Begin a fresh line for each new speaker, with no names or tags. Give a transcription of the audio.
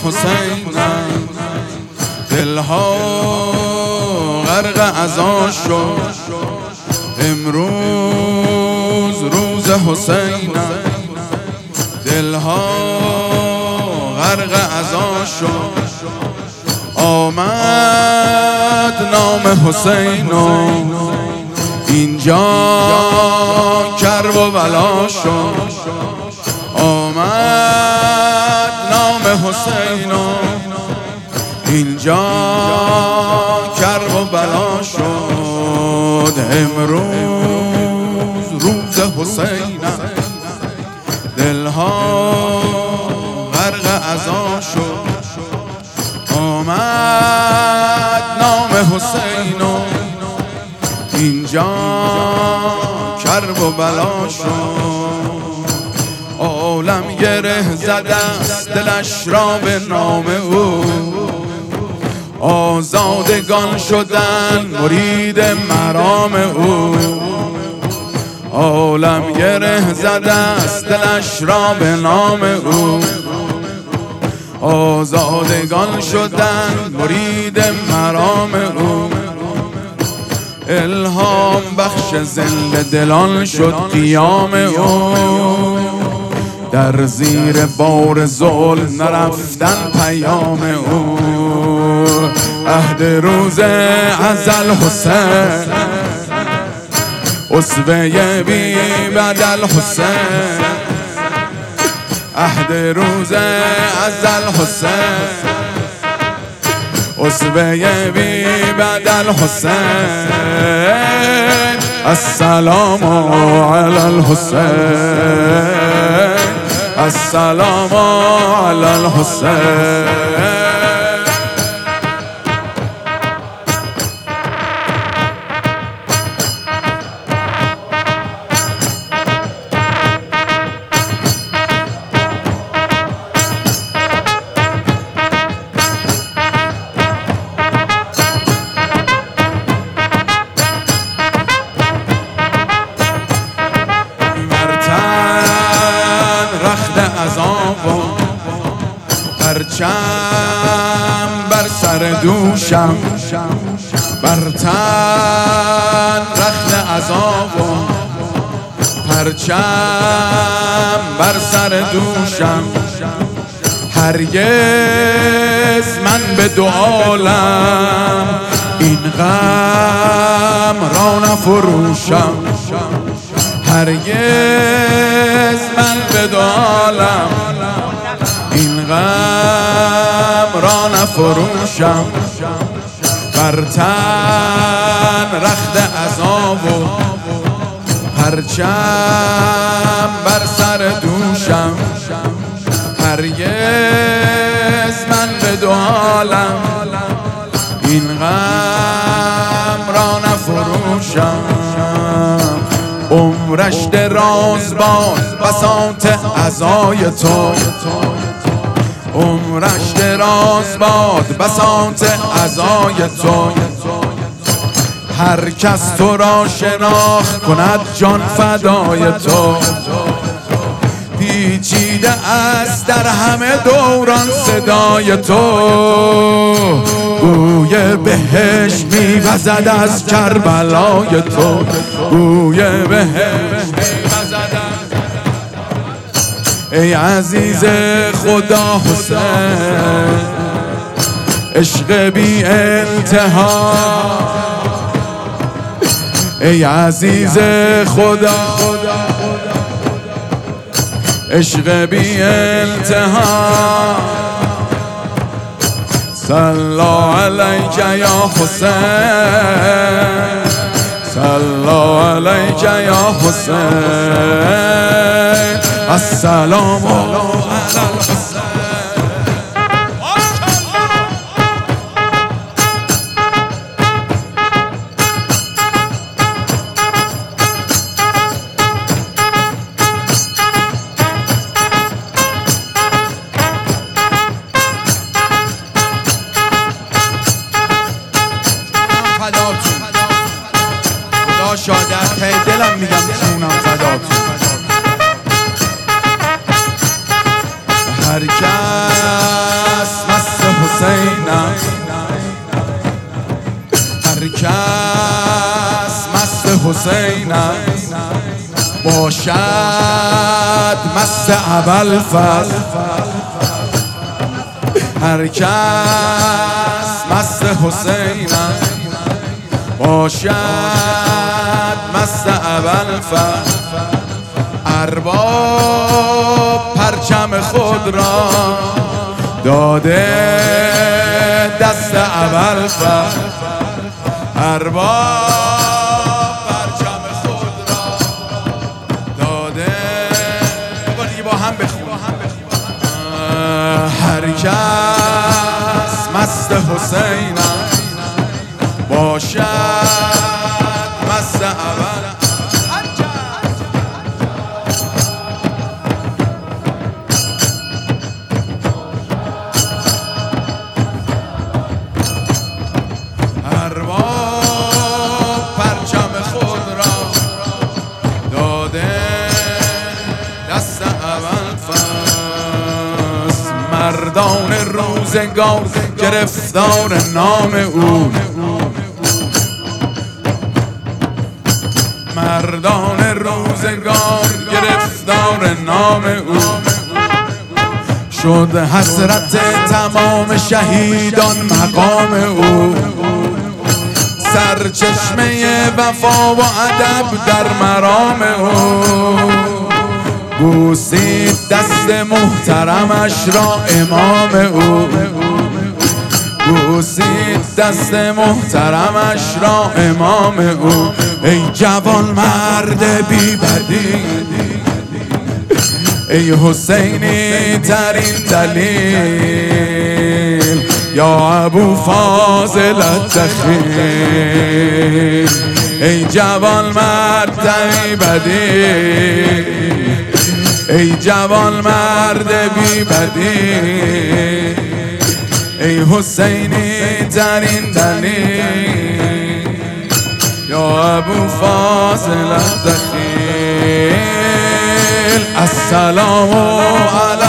حسینم، دلها غرق عزا شد. امروز روز حسینم، دلها غرق عزا شد. آمد نام حسین و اینجا کرب و بلا شد. آمد نام حسین و اینجا کرب و بلا شد. امروز روز حسینم، دلها غرق عزا شد. آمد نام حسین و اینجا کرب و بلا شد. عالم گره زده است دلش را به نام او، آزادگان شدن مرید مرام او. عالم گره زده است دلش را به نام او، آزادگان شدن مرید مرام او. الهام بخش زنده دلان شد قیام او، در زیر بار ظلم نرفتن پیام او. عهد روز ازل حسین، اسوه بی بدل حسین. عهد روز ازل حسین، اسوه بی بدل حسین. السلام علی الحسین، السلام علی الحسین. پرچم بر سر دوشم، بر تن رخت عذاب و پرچم بر سر دوشم. هرگز من به دو عالم این غم را نفروشم. هرگز من به دو عالم این غم را نفروشم. بر تن رخت عذاب و پرچم بر سر دوشم. هرگز من به دو عالم این غم را نفروشم. عمرش دراز باد بساط عزای تو، عمرش دراز باد بساط عزای تو. هر کس تو را شناخت کند جان فدای تو. پیچیده است در همه دوران صدای تو، بوی بهشت میوزد از کربلای تو. بوی بهشت میوزد از ای عزیز خدا حسین، عشق بی انتها. ای عزیز خدا عشق بی انتها. صلی علیک یا حسین، صلی علیک یا حسین. السلام علی الحسین. خدا شاده ته دلم میگم جونم فداتون. هر باشد مست ابوالفضل، هر کس مست حسینم باشد مست ابوالفضل. ارباب پرچم خود را داده دست ابوالفضل، ارباب پرچم خود را داده. با هم بخون. هر کس مست حسینم باشد مست ابوالفضل. ارباب پرچم خود را داده دست ابوالفضل. مردان روزگار گرفتار نام او، مردان روزگار گرفتار نام او. شد حسرت تمام شهیدان مقام او، سرچشمه وفا و ادب در مرام او. بوسید دست محترمش را امام او، بوسید دست محترمش را امام او. ای جوان مرد بی بدی، ای حسینی ترین دلیل، یا ابو فاضل الدخیل. ای جوان مرد بی بدی، ای جوان مرد بی بدی، ای حسینی ترین دلیل، یا ابو فاضل الدخیل. السلام علیکم.